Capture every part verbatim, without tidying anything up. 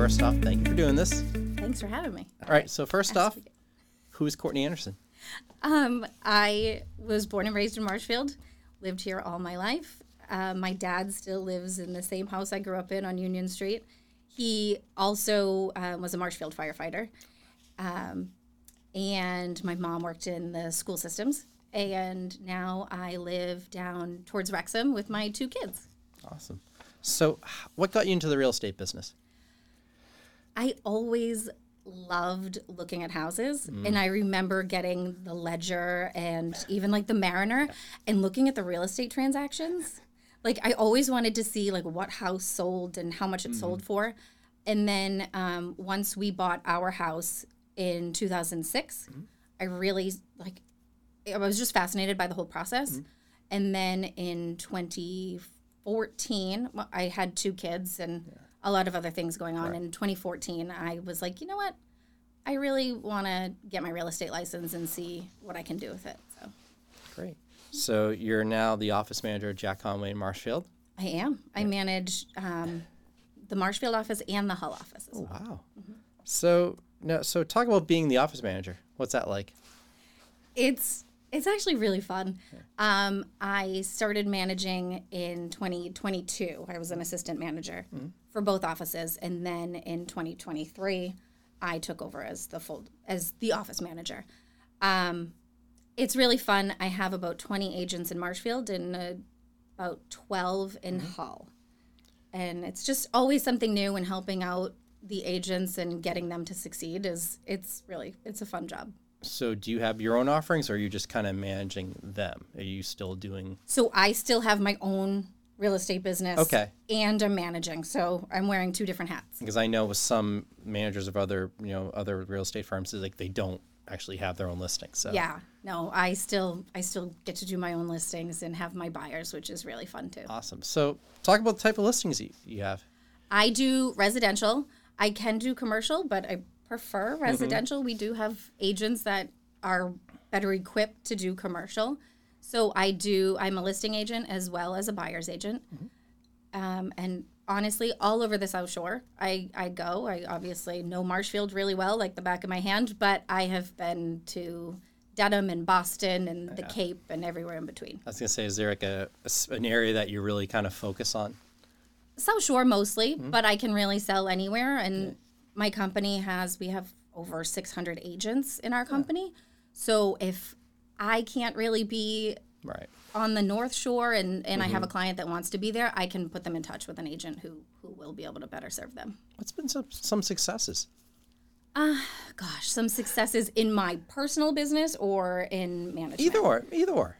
first off, thank you for doing this. Thanks for having me. All right, so first off, who is Courtney Anderson? Um, I was born and raised in Marshfield, lived here all my life. Uh, my dad still lives in the same house I grew up in on Union Street. He also uh, was a Marshfield firefighter. Um, and my mom worked in the school systems. And now I live down towards Wrexham with my two kids. Awesome. So what got you into the real estate business? I always loved looking at houses. Mm. And I remember getting the Ledger and even like the Mariner and looking at the real estate transactions. Like I always wanted to see like what house sold and how much it mm. sold for. And then um, once we bought our house in two thousand six, mm. I really like, I was just fascinated by the whole process. Mm. And then in twenty fourteen, I had two kids and yeah. a lot of other things going on. Right. In twenty fourteen, I was like, you know what? I really want to get my real estate license and see what I can do with it. So, great. So you're now the office manager at Jack Conway in Marshfield? I am. Yeah. I manage um, the Marshfield office and the Hull office. Oh, wow. Mm-hmm. So, no, so talk about being the office manager. What's that like? It's it's actually really fun. Yeah. Um, I started managing in twenty twenty-two. I was an assistant manager mm-hmm. for both offices, and then in twenty twenty-three, I took over as the full as the office manager. Um, it's really fun. I have about twenty agents in Marshfield and uh, about twelve in mm-hmm. Hull, and it's just always something new and helping out the agents and getting them to succeed is it's really it's a fun job. So do you have your own offerings, or are you just kind of managing them? Are you still doing? So I still have my own real estate business. Okay. And I'm managing, so I'm wearing two different hats. Because I know with some managers of other, you know, other real estate firms, is like they don't actually have their own listings. So yeah, no, I still I still get to do my own listings and have my buyers, which is really fun too. Awesome. So talk about the type of listings you, you have. I do residential. I can do commercial, but I prefer residential. Mm-hmm. We do have agents that are better equipped to do commercial. So I do, I'm a listing agent as well as a buyer's agent. Mm-hmm. Um, and honestly, all over the South Shore, I, I go. I obviously know Marshfield really well, like the back of my hand, but I have been to Dedham and Boston and yeah. the Cape and everywhere in between. I was going to say, is there like a, a, an area that you really kind of focus on? South Shore mostly, mm-hmm. but I can really sell anywhere. And yeah. my company has, we have over six hundred agents in our company. Yeah. So if I can't really be right. on the North Shore and, and mm-hmm. I have a client that wants to be there, I can put them in touch with an agent who, who will be able to better serve them. What's been some, some successes? Uh, gosh, some successes in my personal business or in management? Either or, either or.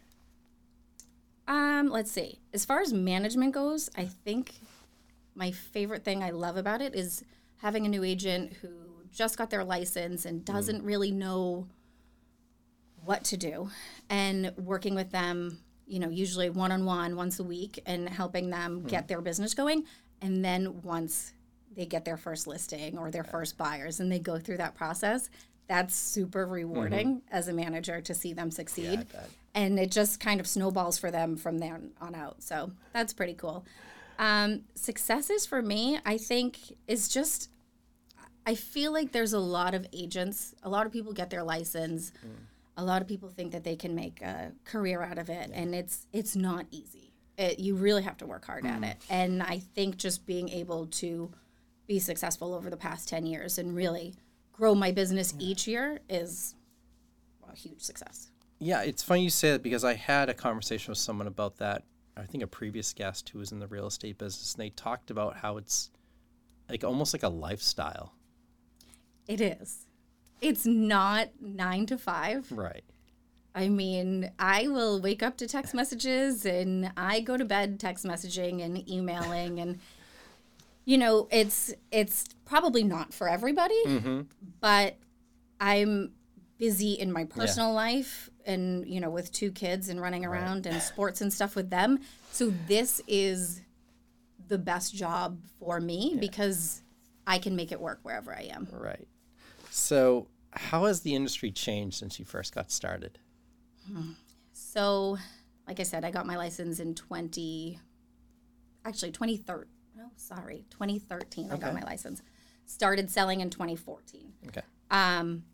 Um, let's see. As far as management goes, I think my favorite thing I love about it is having a new agent who just got their license and doesn't mm. really know what to do, and working with them, you know, usually one-on-one once a week and helping them mm. get their business going. And then once they get their first listing or their yeah. first buyers and they go through that process, that's super rewarding mm-hmm. as a manager to see them succeed. Yeah, and it just kind of snowballs for them from there on out. So that's pretty cool. Um, successes for me, I think, is just, I feel like there's a lot of agents, a lot of people get their license. Mm. A lot of people think that they can make a career out of it, yeah. and it's it's not easy. It, you really have to work hard mm. at it. And I think just being able to be successful over the past ten years and really grow my business yeah. each year is a huge success. Yeah, it's funny you say that because I had a conversation with someone about that. I think a previous guest who was in the real estate business, and they talked about how it's like almost like a lifestyle. It is. It's not nine to five. Right. I mean, I will wake up to text messages and I go to bed text messaging and emailing and, you know, it's it's probably not for everybody, mm-hmm. but I'm busy in my personal yeah. life and, you know, with two kids and running around right. and sports and stuff with them. So this is the best job for me yeah. because I can make it work wherever I am. Right. So how has the industry changed since you first got started? Hmm. So, like I said, I got my license in twenty, actually twenty thirteen. No, sorry, twenty thirteen. Okay. I got my license. started selling in twenty fourteen. Okay. Um,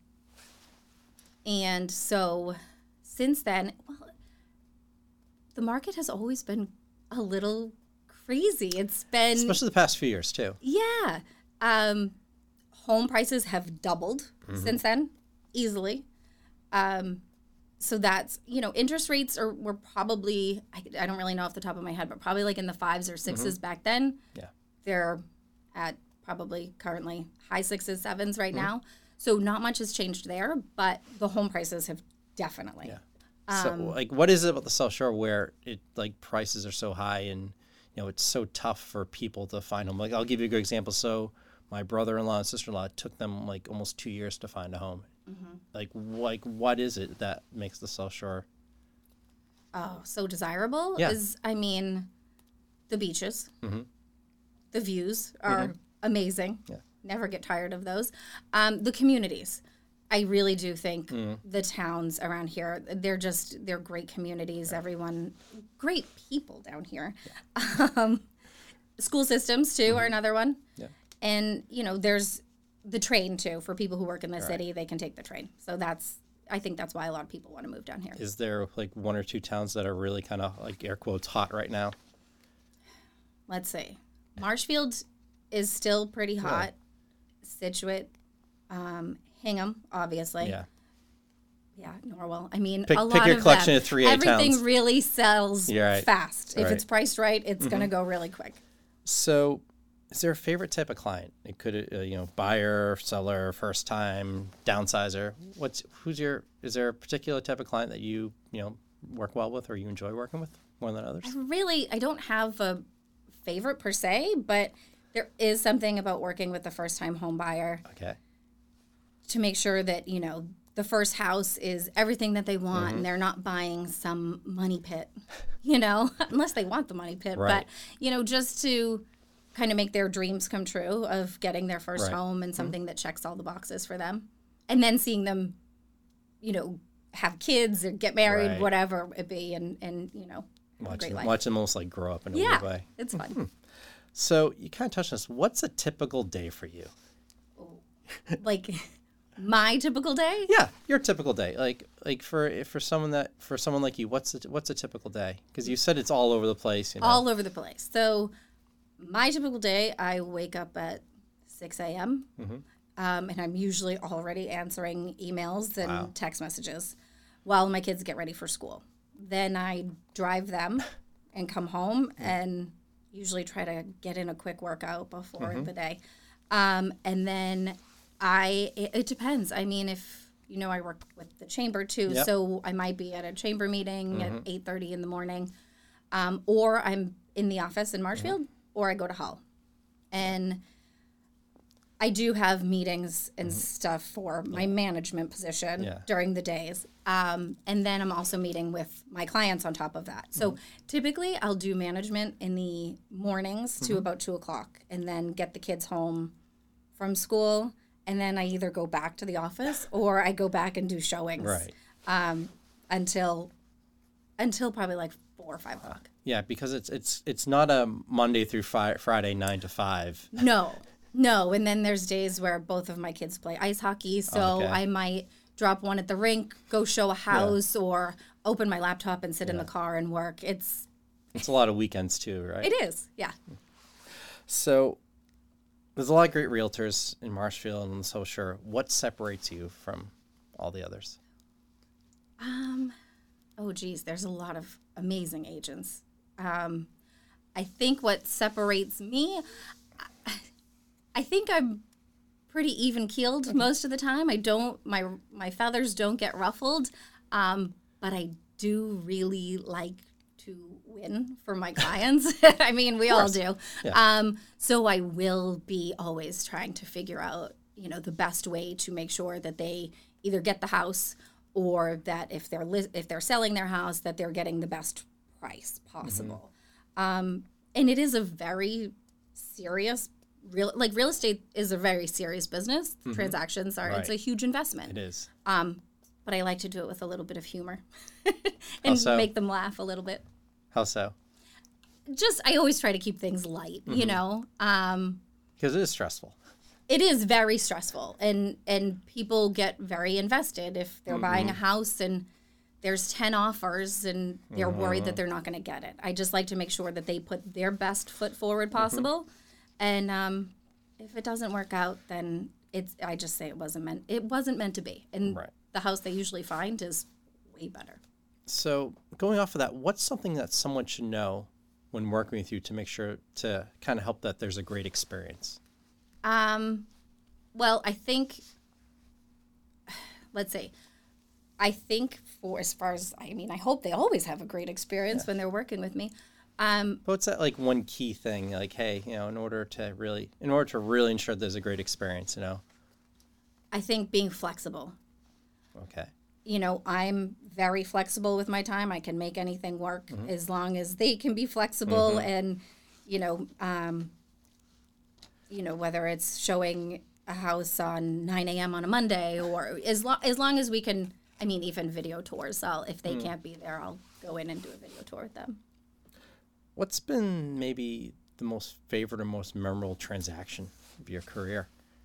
and so since then, well, the market has always been a little crazy. It's been, Especially the past few years too. yeah. Um, home prices have doubled mm-hmm. since then, easily. Um, so that's, you know, interest rates are were probably, I, I don't really know off the top of my head, but probably like in the fives or sixes mm-hmm. back then. Yeah. They're at probably currently high sixes, sevens right mm-hmm. now. So not much has changed there, but the home prices have definitely. Yeah. So, um, like, what is it about the South Shore where it like prices are so high and you know it's so tough for people to find them? Like, I'll give you a good example. So, my brother-in-law and sister-in-law it took them like almost two years to find a home. Mm-hmm. Like, like, what is it that makes the South Shore? Oh, so desirable yeah. is, I mean, the beaches, mm-hmm. the views are mm-hmm. amazing. Yeah. Never get tired of those. Um, the communities. I really do think mm. the towns around here, they're just, they're great communities. Yeah. Everyone, great people down here. Yeah. Um, school systems, too, mm-hmm. are another one. Yeah. And, you know, there's the train, too. For people who work in the All city, right. they can take the train. So that's, I think that's why a lot of people want to move down here. Is there, like, one or two towns that are really kind of, like, air quotes, hot right now? Let's see. Marshfield is still pretty hot. Yeah. Scituate, um, Hingham, obviously. Yeah. Yeah, Norwell. I mean, pick, a lot pick your of collection them. of three A Everything towns. really sells right. fast. If right. it's priced right, it's mm-hmm. going to go really quick. So, is there a favorite type of client? It could, uh, you know, buyer, seller, first time, downsizer. What's who's your? Is there a particular type of client that you you know work well with or you enjoy working with more than others? I really, I don't have a favorite per se, but there is something about working with the first time home buyer. Okay. To make sure that, you know, the first house is everything that they want mm-hmm. and they're not buying some money pit, you know, unless they want the money pit. Right. But, you know, just to kind of make their dreams come true of getting their first right. home and something mm-hmm. that checks all the boxes for them. And then seeing them, you know, have kids or get married, right. whatever it be, and, and you know, watch, great life. Watch them almost like grow up in a yeah, weird way. It's fun. Mm-hmm. So you kind of touched on this. What's a typical day for you? Like... My typical day? Yeah, your typical day. Like like for for someone that for someone like you, what's a, what's a typical day? Because you said it's all over the place. You know? All over the place. So my typical day, I wake up at six a.m. Mm-hmm. Um, and I'm usually already answering emails and wow. text messages while my kids get ready for school. Then I drive them and come home mm-hmm. and usually try to get in a quick workout before mm-hmm. the day. Um, and then I, it, it depends. I mean, if, you know, I work with the chamber too, yep. so I might be at a chamber meeting mm-hmm. at eight thirty in the morning, um, or I'm in the office in Marshfield, mm-hmm. or I go to Hull. And I do have meetings and mm-hmm. stuff for my yeah. management position yeah. during the days. Um, and then I'm also meeting with my clients on top of that. So mm-hmm. typically I'll do management in the mornings mm-hmm. to about two o'clock and then get the kids home from school. And then I either go back to the office or I go back and do showings right. um, until until probably like four or five o'clock. Yeah, because it's it's it's not a Monday through fi- Friday nine to five. No, no. And then there's days where both of my kids play ice hockey, so oh, okay. I might drop one at the rink, go show a house, yeah. or open my laptop and sit yeah. in the car and work. It's it's a lot of weekends too, right? It is, yeah. So. There's a lot of great realtors in Marshfield and so sure. What separates you from all the others? Um, oh, geez, there's a lot of amazing agents. Um, I think what separates me, I, I think I'm pretty even-keeled okay. most of the time. I don't, my my feathers don't get ruffled, um, but I do really like to win for my clients. I mean, we all do. Yeah. Um, so I will be always trying to figure out, you know, the best way to make sure that they either get the house or that if they're li- if they're selling their house, that they're getting the best price possible. Mm-hmm. Um, and it is a very serious real like real estate is a very serious business. Mm-hmm. Transactions are right. it's a huge investment. It is. Um, but I like to do it with a little bit of humor and so? make them laugh a little bit. How so? Just, I always try to keep things light, mm-hmm. you know? Um, because it is stressful. It is very stressful, and and people get very invested if they're mm-hmm. buying a house and there's ten offers and they're mm-hmm. worried that they're not going to get it. I just like to make sure that they put their best foot forward possible, mm-hmm. and um, if it doesn't work out, then it's. I just say it wasn't meant. It wasn't meant to be, and right. the house they usually find is way better. So going off of that, what's something that someone should know when working with you to make sure to kind of help that there's a great experience? Um, well, I think. Let's see. I think for as far as, I mean, I hope they always have a great experience yeah. when they're working with me. Um, but what's that like one key thing? Like, hey, you know, in order to really, in order to really ensure there's a great experience, you know? I think being flexible. Okay. You know, I'm very flexible with my time. I can make anything work mm-hmm. as long as they can be flexible mm-hmm. and, you know, um, you know, whether it's showing a house on nine a.m. on a Monday or as, lo- as long as we can, I mean, even video tours. I'll, if they mm. can't be there, I'll go in and do a video tour with them. What's been maybe the most favorite or most memorable transaction of your career?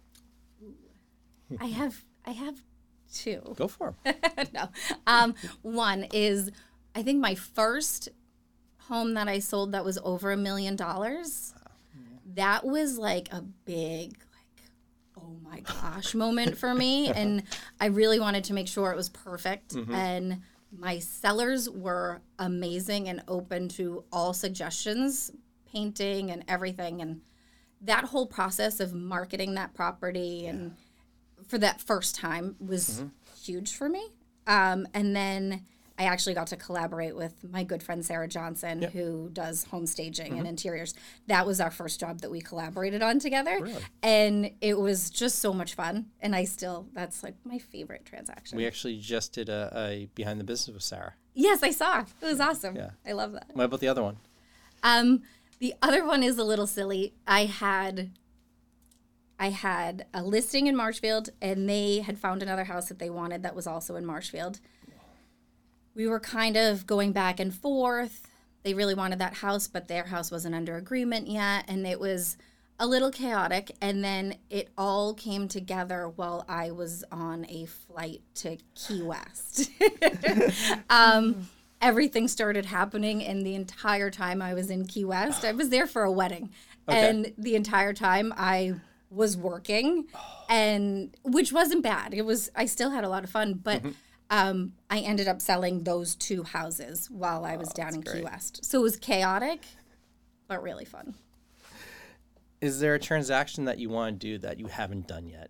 I have I have two. Go for them. no. Um, one is, I think my first home that I sold that was over a million dollars. Wow. Yeah. That was like a big, oh my gosh moment for me. And I really wanted to make sure it was perfect. Mm-hmm. And my sellers were amazing and open to all suggestions, painting and everything. And that whole process of marketing that property yeah. and for that first time was mm-hmm. huge for me. Um, and then I actually got to collaborate with my good friend Sarah Johnson, yep. who does home staging mm-hmm. and interiors. That was our first job that we collaborated on together. Really? And it was just so much fun. And I still, that's like my favorite transaction. We actually just did a, a Behind the Business with Sarah. Yes, I saw. It was awesome. Yeah. I love that. What about the other one? Um, the other one is a little silly. I had... I had a listing in Marshfield, and they had found another house that they wanted that was also in Marshfield. We were kind of going back and forth. They really wanted that house, but their house wasn't under agreement yet, and it was a little chaotic. And then it all came together while I was on a flight to Key West. um, everything started happening, and the entire time I was in Key West, I was there for a wedding. Okay. And the entire time I was working, and which wasn't bad. It was, I still had a lot of fun, but mm-hmm. um, I ended up selling those two houses while I was oh, down in great. Key West. So it was chaotic, but really fun. Is there a transaction that you want to do that you haven't done yet?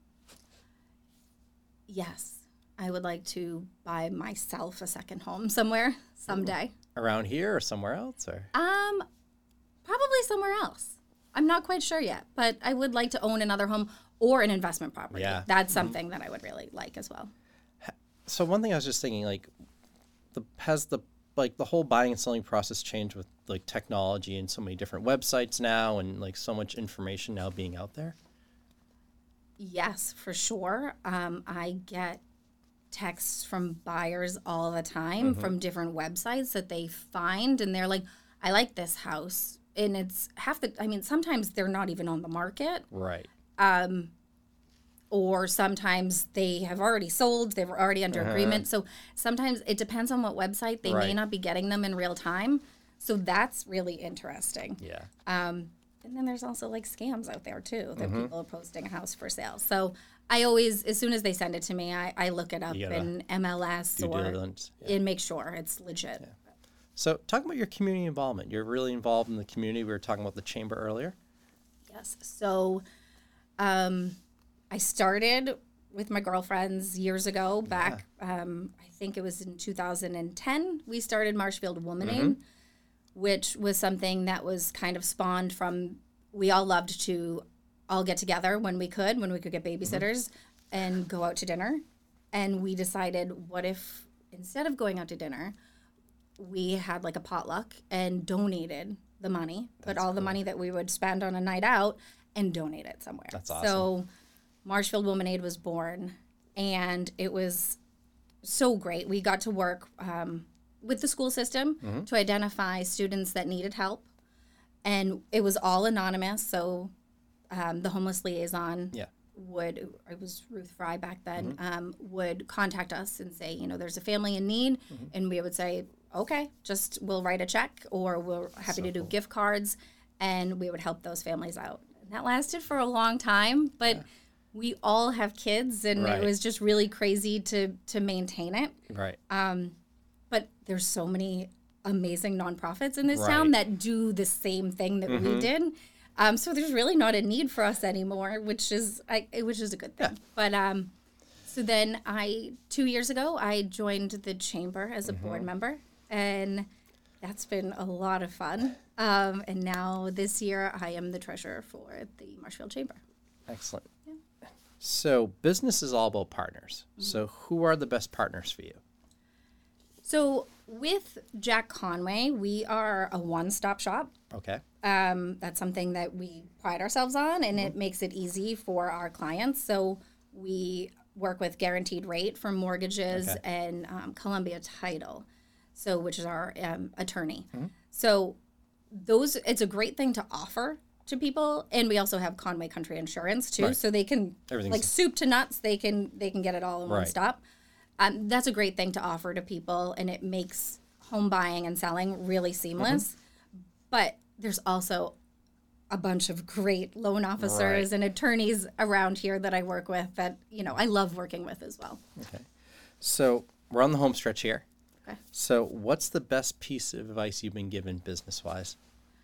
Yes. I would like to buy myself a second home somewhere someday. Around here or somewhere else? Or Um, probably somewhere else. I'm not quite sure yet, but I would like to own another home or an investment property. Yeah. That's something mm-hmm. that I would really like as well. So one thing I was just thinking, like, the has the like the whole buying and selling process changed with like technology and so many different websites now, and like so much information now being out there? Yes, for sure. Um, I get texts from buyers all the time mm-hmm. from different websites that they find, and they're like, "I like this house." And it's half the, I mean, sometimes they're not even on the market. Right. Um, or sometimes they have already sold, they're already under uh-huh. agreement. So sometimes it depends on what website. They right. may not be getting them in real time. So that's really interesting. Yeah. Um, and then there's also like scams out there too, that mm-hmm. people are posting a house for sale. So I always, as soon as they send it to me, I, I look it up in M L S or yeah. and make sure it's legit. Yeah. So talk about your community involvement. You're really involved in the community. We were talking about the chamber earlier. Yes. So um, I started with my girlfriends years ago back, yeah. um, I think it was in two thousand ten. We started Marshfield Woman Aid, mm-hmm. which was something that was kind of spawned from, we all loved to all get together when we could, when we could get babysitters mm-hmm. and go out to dinner. And we decided, what if instead of going out to dinner, we had like a potluck and donated the money, That's put all cool. the money that we would spend on a night out and donate it somewhere. That's awesome. So Marshfield Woman Aid was born, and it was so great. We got to work um, with the school system mm-hmm. to identify students that needed help, and it was all anonymous. So um, the homeless liaison Yeah. would, I was Ruth Fry back then, um, would contact us and say, you know, there's a family in need. And we would say, okay, just we'll write a check, or we're happy So to do cool. gift cards, and we would help those families out. And that lasted for a long time, but we all have kids, and Right. it was just really crazy to to maintain it. Right. But there's so many amazing nonprofits in this Right. town that do the same thing that we did. Um, so there's really not a need for us anymore, which is I, which is a good thing. But um, so then I two years ago I joined the chamber as a board member, and that's been a lot of fun. Um, and now this year I am the treasurer for the Marshfield Chamber. Excellent. So business is all about partners. So who are the best partners for you? So with Jack Conway, we are a one-stop shop. Okay. Um, that's something that we pride ourselves on, and it makes it easy for our clients. So we work with Guaranteed Rate for mortgages Okay. and um, Columbia Title, so which is our um, attorney. So those, it's a great thing to offer to people, and we also have Conway Country Insurance too, Right. so they can Everything's- like soup to nuts. They can they can get it all in one Right. stop. Um, that's a great thing to offer to people, and it makes home buying and selling really seamless. But there's also a bunch of great loan officers Right. and attorneys around here that I work with that, you know, I love working with as well. Okay. So we're on the home stretch here. Okay. So what's the best piece of advice you've been given business-wise?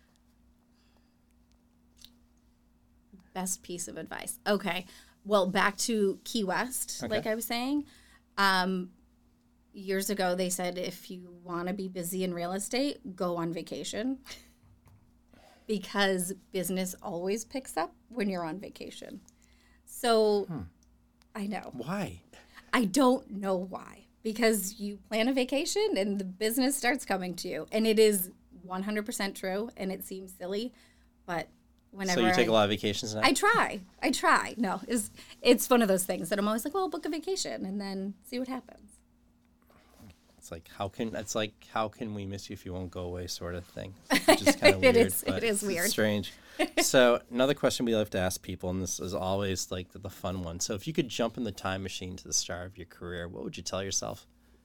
Best piece of advice. Okay. Well, back to Key West, Okay. like I was saying. Um, years ago, they said if you want to be busy in real estate, go on vacation. Because business always picks up when you're on vacation. So I know. Why? I don't know why. Because you plan a vacation and the business starts coming to you. And it is one hundred percent true, and it seems silly, but whenever So you take I, a lot of vacations now? I try. I try. No, it's, it's one of those things that I'm always like, well, book a vacation and then see what happens. It's like how can it's like how can we miss you if you won't go away sort of thing, which is kind of It weird. is- but it is it's weird. strange. So another question we love to ask people, and this is always like the, the fun one. So if you could jump in the time machine to the start of your career, what would you tell yourself?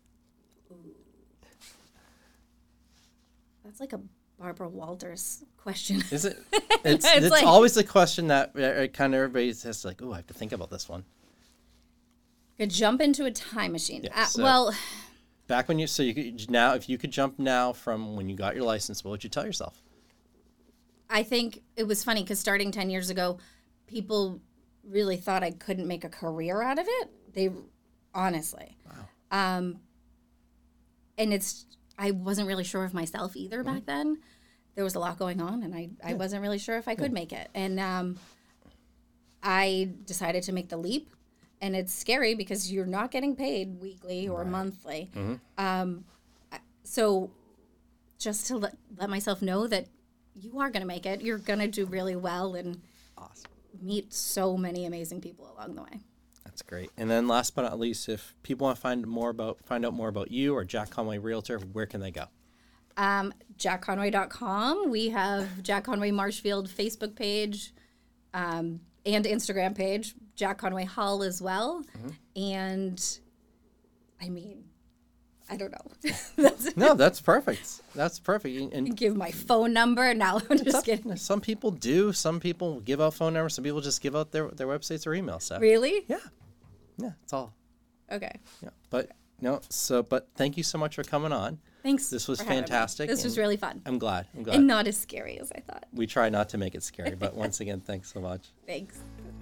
That's like a Barbara Walters question. Is it? It's It's it's like- always the question that uh, kind of everybody says like, oh, I have to think about this one. Could jump into a time machine. Yeah, Uh, so- well, Back when you so you could now if you could jump now from when you got your license, what would you tell yourself? I think it was funny because starting ten years ago, people really thought I couldn't make a career out of it. They, honestly. Wow. Um, and it's, I wasn't really sure of myself either Mm-hmm. back then. There was a lot going on, and I, I wasn't really sure if I could make it. And um, I decided to make the leap. And it's scary because you're not getting paid weekly or monthly. Um, I- so just to let, let myself know that you are going to make it. You're going to do really well and Awesome. meet so many amazing people along the way. That's great. And then last but not least, if people want to find more about find out more about you or Jack Conway Realtor, where can they go? Um, jack conway dot com. We have Jack Conway Marshfield Facebook page um, and Instagram page, Jack Conway Hull as well. And I mean, I don't know. That's No, that's perfect. That's perfect. And give my phone number. Now I'm just kidding. some, some people do. Some people give out phone numbers. Some people just give out their, their websites or emails. So Really? yeah, yeah, it's all. Okay. Yeah, but no. So, but thank you so much for coming on. Thanks. This was for having me. fantastic, This was and- really fun. I'm glad. I'm glad. And not as scary as I thought. We try not to make it scary, but once again, thanks so much. Thanks.